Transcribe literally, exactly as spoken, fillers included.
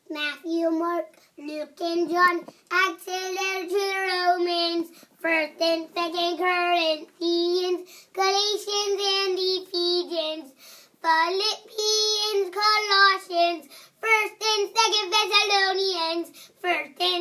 Matthew, Mark, Luke, and John, Acts and letter to the Romans, First and Second Corinthians, Galatians and Ephesians, Philippians, Colossians, First and Second Thessalonians, First and